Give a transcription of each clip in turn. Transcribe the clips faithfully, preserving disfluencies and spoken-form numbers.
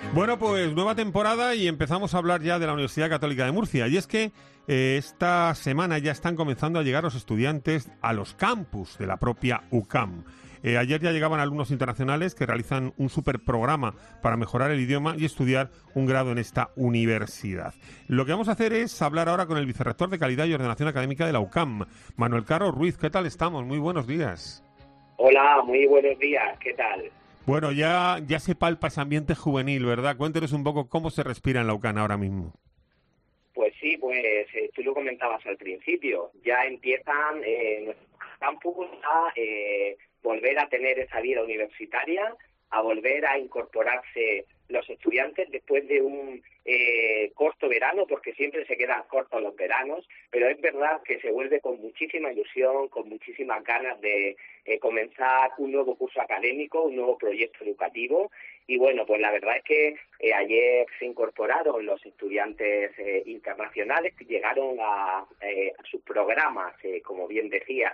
Bueno, pues nueva temporada y empezamos a hablar ya de la Universidad Católica de Murcia. Y es que eh, esta semana ya están comenzando a llegar los estudiantes a los campus de la propia U C A M. Eh, ayer ya llegaban alumnos internacionales que realizan un superprograma para mejorar el idioma y estudiar un grado en esta universidad. Lo que vamos a hacer es hablar ahora con el vicerrector de Calidad y Ordenación Académica de la U C A M, Manuel Carlos Ruiz. ¿Qué tal estamos? Muy buenos días. Hola, muy buenos días. ¿Qué tal? Bueno, ya, ya se palpa ese ambiente juvenil, ¿verdad? Cuéntenos un poco cómo se respira en la U C A M ahora mismo. Pues sí, pues eh, tú lo comentabas al principio. Ya empiezan eh, nuestros campus a eh, volver a tener esa vida universitaria, a volver a incorporarse los estudiantes después de un eh, corto verano, porque siempre se quedan cortos los veranos, pero es verdad que se vuelve con muchísima ilusión, con muchísimas ganas de eh, comenzar un nuevo curso académico, un nuevo proyecto educativo. Y bueno, pues la verdad es que eh, ayer se incorporaron los estudiantes eh, internacionales que llegaron a, eh, a sus programas, eh, como bien decías,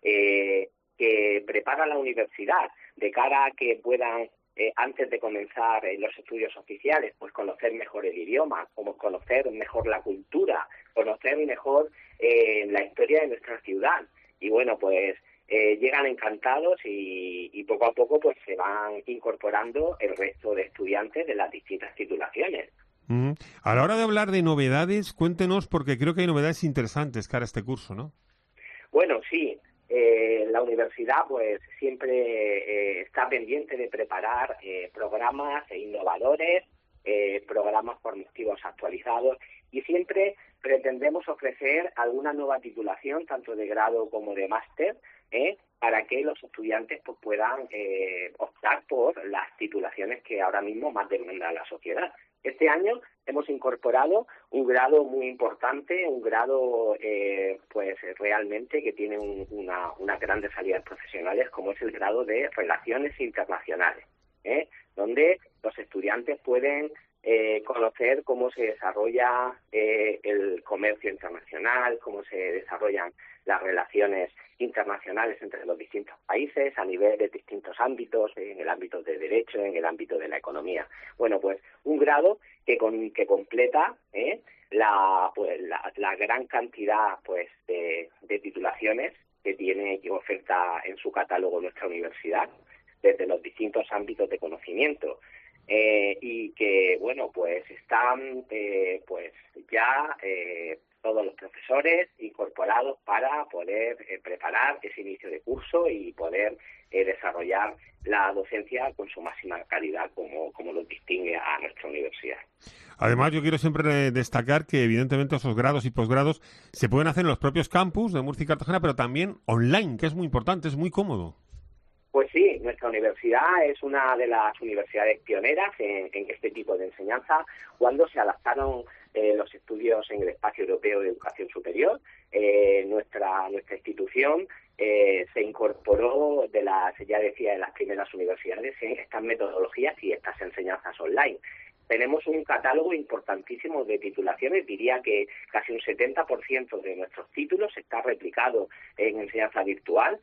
eh, que prepara la universidad de cara a que puedan Eh, antes de comenzar eh, los estudios oficiales, pues conocer mejor el idioma, como conocer mejor la cultura, conocer mejor eh, la historia de nuestra ciudad. Y bueno, pues eh, llegan encantados y, y poco a poco pues se van incorporando el resto de estudiantes de las distintas titulaciones. Mm. A la hora de hablar de novedades, cuéntenos, porque creo que hay novedades interesantes cara a este curso, ¿no? Bueno, sí. Eh, la universidad pues siempre eh, está pendiente de preparar eh, programas innovadores, eh, programas formativos actualizados y siempre pretendemos ofrecer alguna nueva titulación, tanto de grado como de máster, eh, para que los estudiantes pues, puedan eh, optar por las titulaciones que ahora mismo más demanda la sociedad. Este año hemos incorporado un grado muy importante, un grado eh, pues realmente que tiene un, una, unas grandes salidas profesionales, como es el grado de Relaciones Internacionales, ¿eh? donde los estudiantes pueden eh, conocer cómo se desarrolla eh, el comercio internacional, cómo se desarrollan las relaciones internacionales entre los distintos países a nivel de distintos ámbitos, en el ámbito de derecho, en el ámbito de la economía. Bueno, pues un grado que con, que completa eh, la, pues, la, la gran cantidad pues de, de titulaciones que tiene que oferta en su catálogo nuestra universidad desde los distintos ámbitos de conocimiento. Eh, y que, bueno, pues están eh, pues ya eh, todos los profesores incorporados para poder eh, preparar ese inicio de curso y poder eh, desarrollar la docencia con su máxima calidad, como, como lo distingue a nuestra universidad. Además, yo quiero siempre destacar que, evidentemente, esos grados y posgrados se pueden hacer en los propios campus de Murcia y Cartagena, pero también online, que es muy importante, es muy cómodo. Pues sí, nuestra universidad es una de las universidades pioneras en, en este tipo de enseñanza, cuando se adaptaron eh, los estudios en el espacio europeo de educación superior. Eh, nuestra nuestra institución eh, se incorporó de las, ya decía, de las primeras universidades en estas metodologías y estas enseñanzas online. Tenemos un catálogo importantísimo de titulaciones, diría que casi un setenta por ciento de nuestros títulos está replicado en enseñanza virtual.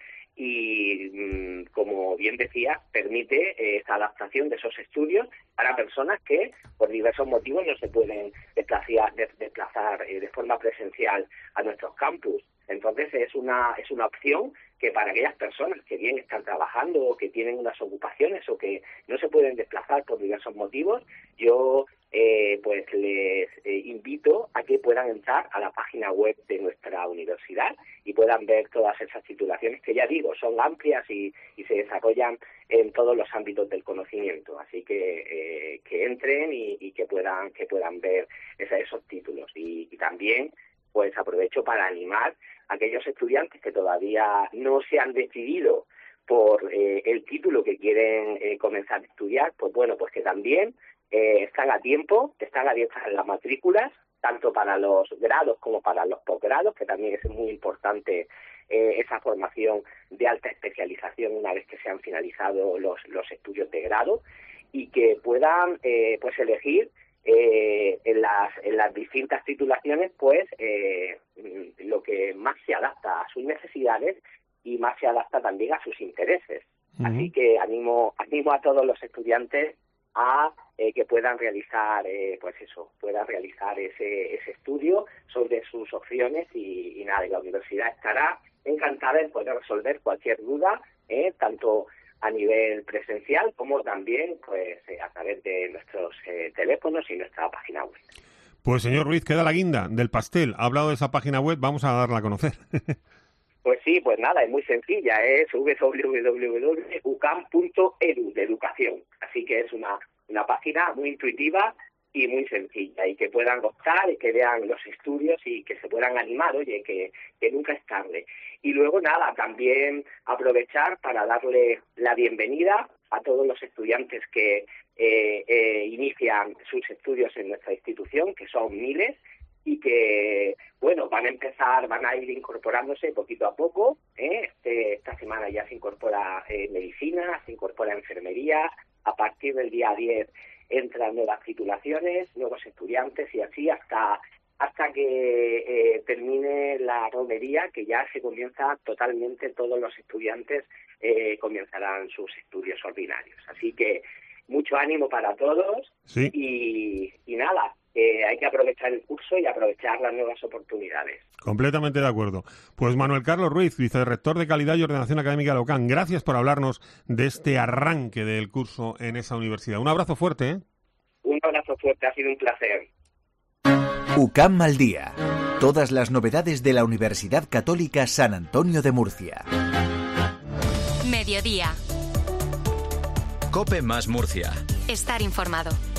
Y, mmm, como bien decía, permite eh, esta adaptación de esos estudios para personas que, por diversos motivos, no se pueden desplazar, de, desplazar eh, de forma presencial a nuestros campus. Entonces, es una es una opción que para aquellas personas que bien están trabajando o que tienen unas ocupaciones o que no se pueden desplazar por diversos motivos, yo eh, pues les eh, invito a que puedan entrar a la página web de nuestra universidad y puedan ver todas esas titulaciones que, ya digo, son amplias y, y se desarrollan en todos los ámbitos del conocimiento. Así que eh, que entren y, y que puedan que puedan ver esa, esos títulos. Y, y también pues aprovecho para animar a aquellos estudiantes que todavía no se han decidido por eh, el título que quieren eh, comenzar a estudiar, pues bueno, pues que también eh, están a tiempo, están abiertas las matrículas, tanto para los grados como para los posgrados, que también es muy importante eh, esa formación de alta especialización una vez que se han finalizado los, los estudios de grado, y que puedan eh, pues elegir Eh, en las en las distintas titulaciones pues eh, lo que más se adapta a sus necesidades y más se adapta también a sus intereses. Uh-huh. Así que animo animo a todos los estudiantes a eh, que puedan realizar, eh, pues eso, puedan realizar ese, ese estudio sobre sus opciones y, y nada, y la universidad estará encantada en poder resolver cualquier duda, eh, tanto a nivel presencial como también pues eh, a través de nuestros eh, teléfonos y nuestra página web. Pues señor Ruiz, queda la guinda del pastel. Ha hablado de esa página web, vamos a darla a conocer. Pues sí, pues nada, es muy sencilla, es doble u doble u doble u punto u c a m punto e d u, de educación. Así que es una, una página muy intuitiva y muy sencilla, y que puedan optar y que vean los estudios y que se puedan animar, oye, que, que nunca es tarde. Y luego nada, también aprovechar para darle la bienvenida a todos los estudiantes que eh, eh, inician sus estudios en nuestra institución, que son miles, y que, bueno, van a empezar, van a ir incorporándose poquito a poco, ¿eh? Este, esta semana ya se incorpora eh, medicina, se incorpora enfermería, a partir del día diez entran nuevas titulaciones, nuevos estudiantes, y así hasta hasta que eh, termine la romería, que ya se comienza totalmente, todos los estudiantes eh, comenzarán sus estudios ordinarios. Así que mucho ánimo para todos. Sí. y, y nada, Eh, hay que aprovechar el curso y aprovechar las nuevas oportunidades. Completamente de acuerdo. Pues Manuel Carlos Ruiz, vicerrector de Calidad y Ordenación Académica de la U C A M, gracias por hablarnos de este arranque del curso en esa universidad. Un abrazo fuerte, ¿eh? Un abrazo fuerte, ha sido un placer. U C A M al día. Todas las novedades de la Universidad Católica San Antonio de Murcia. Mediodía. COPE más Murcia. Estar informado.